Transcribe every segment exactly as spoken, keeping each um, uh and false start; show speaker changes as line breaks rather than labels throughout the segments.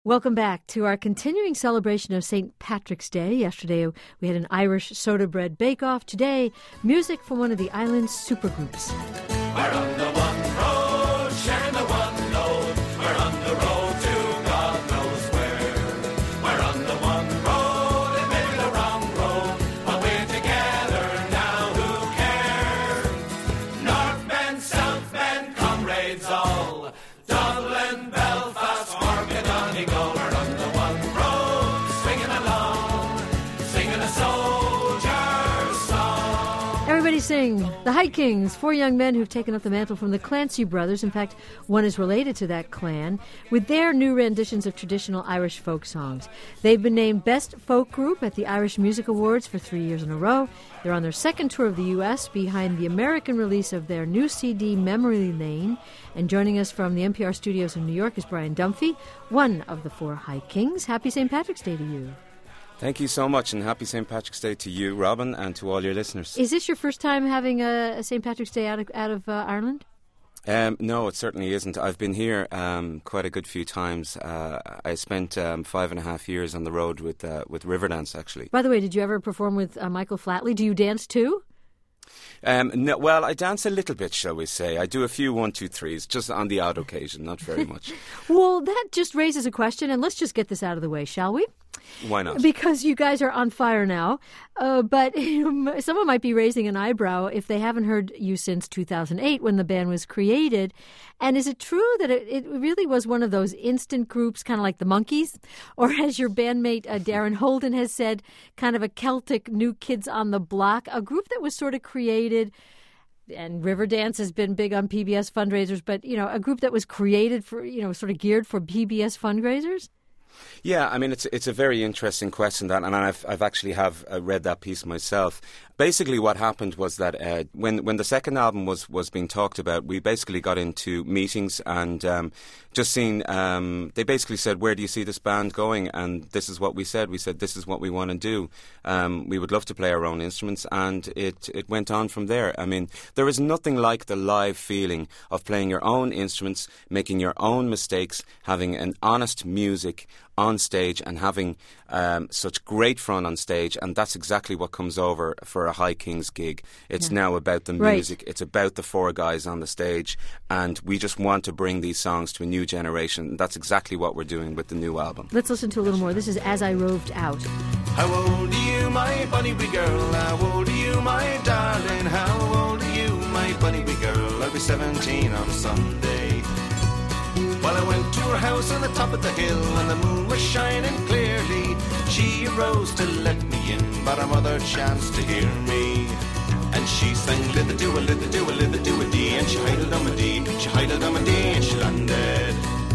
Welcome back to our continuing celebration of Saint Patrick's Day. Yesterday we had an Irish soda bread bake-off. Today, music from one of the island's supergroups.
We're on the one road, sharing the one load. We're on the road to God knows where. We're on the one road, it may be the wrong road, but we're together now, who cares? Northmen, Southmen, comrades all, Dublin, Belfast, Cork and Donegal. We're on the one road, swinging along, singing a soldier's song.
Everybody sing. The High Kings, four young men who've taken up the mantle from the Clancy brothers. In fact, one is related to that clan, with their new renditions of traditional Irish folk songs. They've been named Best Folk Group at the Irish Music Awards for three years in a row. They're on their second tour of the U S behind the American release of their new C D, Memory Lane. And joining us from the N P R studios in New York is Brian Dunphy, one of the four High Kings. Happy Saint Patrick's Day to you.
Thank you so much, and happy Saint Patrick's Day to you, Robin, and to all your listeners.
Is this your first time having a, a Saint Patrick's Day out of, out of uh, Ireland?
Um, no, it certainly isn't. I've been here um, quite a good few times. Uh, I spent um, five and a half years on the road with uh, with Riverdance, actually.
By the way, did you ever perform with uh, Michael Flatley? Do you dance too?
Um, no, well, I dance a little bit, shall we say. I do a few one, two, threes, just on the odd occasion, not very much.
Well, that just raises a question, and let's just get this out of the way, shall we?
Why not?
Because you guys are on fire now, uh, but someone might be raising an eyebrow if they haven't heard you since two thousand eight when the band was created. And is it true that it, it really was one of those instant groups, kind of like the Monkees? Or as your bandmate uh, Darren Holden has said, kind of a Celtic New Kids on the Block, a group that was sort of created, and Riverdance has been big on P B S fundraisers, but, you know, a group that was created for, you know, sort of geared for P B S fundraisers?
Yeah, I mean, it's it's a very interesting question, that, and I've I've actually have uh, read that piece myself. Basically, what happened was that uh, when when the second album was, was being talked about, we basically got into meetings and um, just seen. Um, they basically said, "Where do you see this band going?" And this is what we said. We said, "This is what we want to do. Um, we would love to play our own instruments," and it it went on from there. I mean, there is nothing like the live feeling of playing your own instruments, making your own mistakes, having an honest music on stage, and having um, such great fun on stage, and that's exactly what comes over for a High Kings gig. It's yeah. now about the music, right. It's about the four guys on the stage, and we just want to bring these songs to a new generation, and that's exactly what we're doing with the new album.
Let's listen to a little more. This is As I Roved Out.
How old are you, my bunny wee girl? How old are you, my darling? How old are you, my bunny wee girl? I'll be seventeen on Sunday. Well, I went to her house on the top of the hill, and the moon was shining clearly. She arose to let me in, but her mother chanced to hear me. And she sang, little do a little do a little do a dee, and she hidled on a dee, she hidled on a dee, and she landed,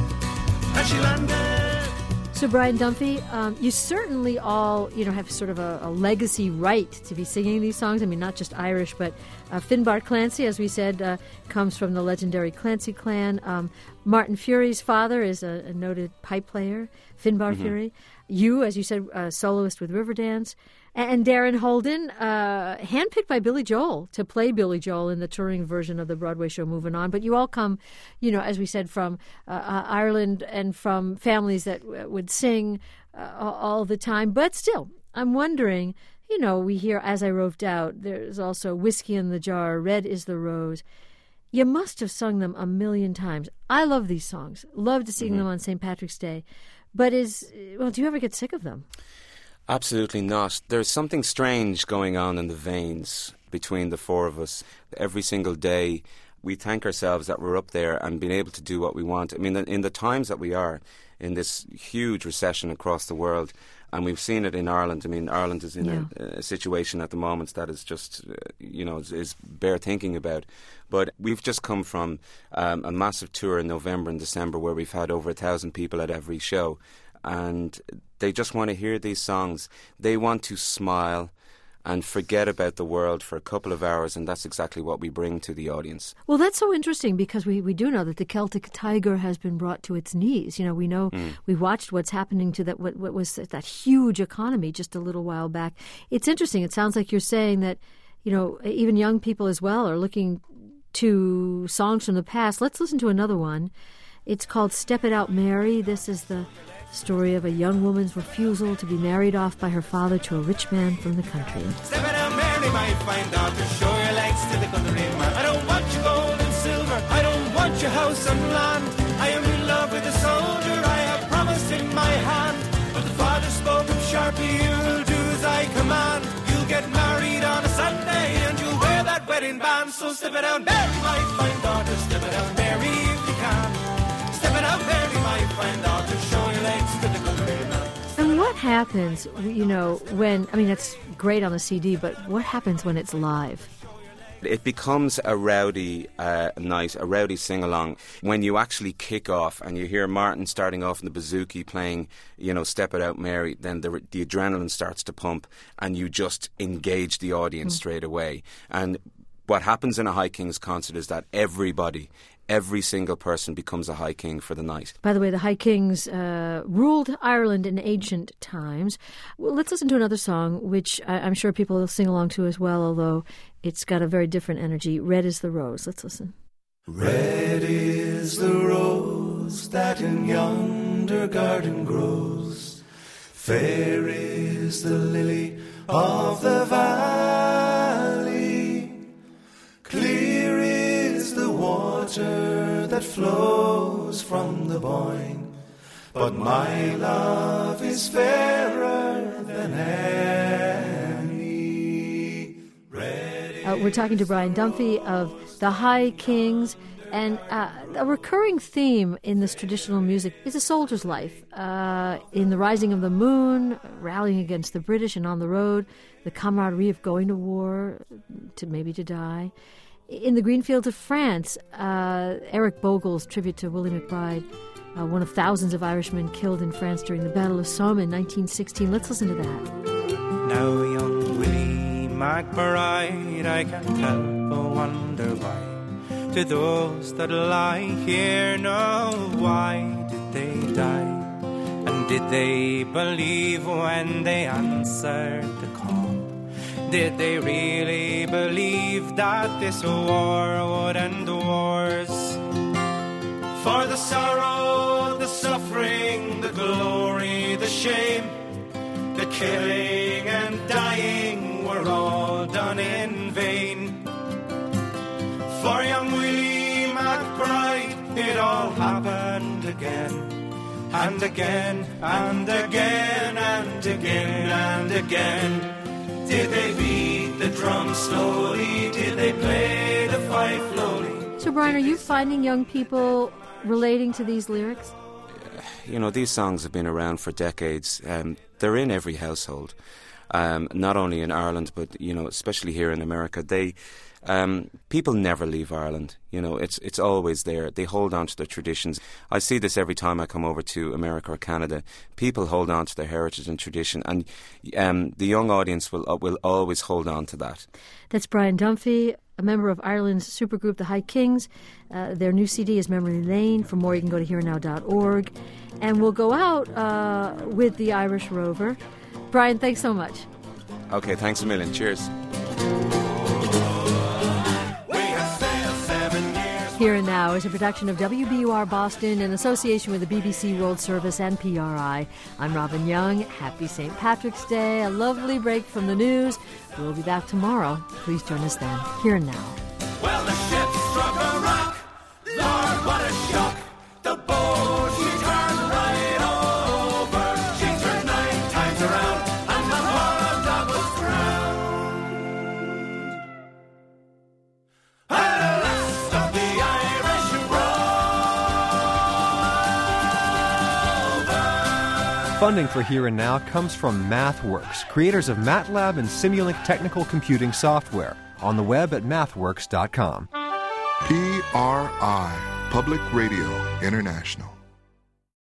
and she landed.
So, Brian Dunphy, um, you certainly all, you know, have sort of a, a legacy right to be singing these songs. I mean, not just Irish, but uh, Finbar Clancy, as we said, uh, comes from the legendary Clancy clan. Um, Martin Fury's father is a, a noted pipe player, Finbar mm-hmm. Fury. You, as you said, a soloist with Riverdance. And Darren Holden, uh, handpicked by Billy Joel to play Billy Joel in the touring version of the Broadway show Moving On. But you all come, you know, as we said, from uh, uh, Ireland and from families that w- would sing uh, all the time. But still, I'm wondering, you know, we hear As I Roved Out. There's also Whiskey in the Jar, Red is the Rose. You must have sung them a million times. I love these songs. Love to sing mm-hmm. them on Saint Patrick's Day. But is, well, do you ever get sick of them?
Absolutely not. There's something strange going on in the veins between the four of us. Every single day we thank ourselves that we're up there and being able to do what we want. I mean, in the times that we are, in this huge recession across the world, and we've seen it in Ireland. I mean, Ireland is in yeah. a, a situation at the moment that is just, uh, you know, is, is bare thinking about. But we've just come from um, a massive tour in November and December where we've had over a thousand people at every show. And they just want to hear these songs. They want to smile and forget about the world for a couple of hours, and that's exactly what we bring to the audience.
Well, that's so interesting because we, we do know that the Celtic Tiger has been brought to its knees. You know, we know mm. we watched what's happening to that what, what was that huge economy just a little while back. It's interesting. It sounds like you're saying that, you know, even young people as well are looking to songs from the past. Let's listen to another one. It's called Step It Out, Mary. This is the the story of a young woman's refusal to be married off by her father to a rich man from the country.
Step it out, Mary, my fine daughter, show your legs to the countryman. I don't want your gold and silver, I don't want your house and land. I am in love with a soldier, I have promised in my hand. But the father spoke up sharply, you'll do as I command. You'll get married on a Sunday and you'll wear that wedding band. So step it out, Mary, my fine daughter, step it out, Mary, if you can. Step it out, Mary, my fine daughter, show your legs to the countryman.
And what happens, you know, when, I mean, that's great on a C D, but what happens when it's live?
It becomes a rowdy uh, night, a rowdy sing-along. When you actually kick off and you hear Martin starting off in the bouzouki playing, you know, Step It Out Mary, then the, the adrenaline starts to pump and you just engage the audience mm. straight away. And what happens in a High Kings concert is that everybody, every single person becomes a High King for the night.
By the way, the High Kings uh, ruled Ireland in ancient times. Well, let's listen to another song, which I- I'm sure people will sing along to as well, although it's got a very different energy. Red is the Rose. Let's listen.
Red is the rose that in yonder garden grows. Fair is the lily of the valley. Clear is the water that flows from the Boyne. But my love is fairer than any. Red
Uh, we're talking to Brian Dunphy of the High Kings, and uh, a recurring theme in this traditional music is a soldier's life. Uh, in The Rising of the Moon, rallying against the British and on the road, the camaraderie of going to war, to maybe to die. In The Green Fields of France, uh, Eric Bogle's tribute to Willie McBride, uh, one of thousands of Irishmen killed in France during the Battle of Somme in nineteen sixteen. Let's listen to that.
Now young Willie McBride, I can't help but wonder why. To those that lie here now, why did they die? And did they believe when they answered the call? Did they really believe that this war would end wars? For the sorrow, the suffering, the glory, the shame, the killing and dying were all done in vain. For young Willie McBride, it all happened again, and again, and again, and again, and again. Did they beat the drum slowly? Did they play the fife lowly?
So, Brian, are you finding young people relating to these lyrics?
You know, these songs have been around for decades. Um, they're in every household, um, not only in Ireland, but, you know, especially here in America. They... Um, people never leave Ireland. You know, it's it's always there. They hold on to their traditions. I see this every time I come over to America or Canada. People hold on to their heritage and tradition, and um, the young audience will uh, will always hold on to that.
That's Brian Dunphy, a member of Ireland's supergroup, the High Kings. Uh, their new C D is Memory Lane. For more, you can go to here now dot org. And we'll go out uh, with the Irish Rover. Brian, thanks so much.
Okay, thanks a million. Cheers.
Here and Now is a production of W B U R Boston in association with the B B C World Service and P R I. I'm Robin Young. Happy Saint Patrick's Day. A lovely break from the news. We'll be back tomorrow. Please join us then. Here and Now.
Well, the ship struck a rock. Lord, what a shock. The boat, she turned right over. She turned nine times around, and the poor dog was drowned. And the last of the Irish Rover.
Funding for Here and Now comes from MathWorks, creators of MATLAB and Simulink technical computing software. On the web at mathworks dot com.
P R I, Public Radio International.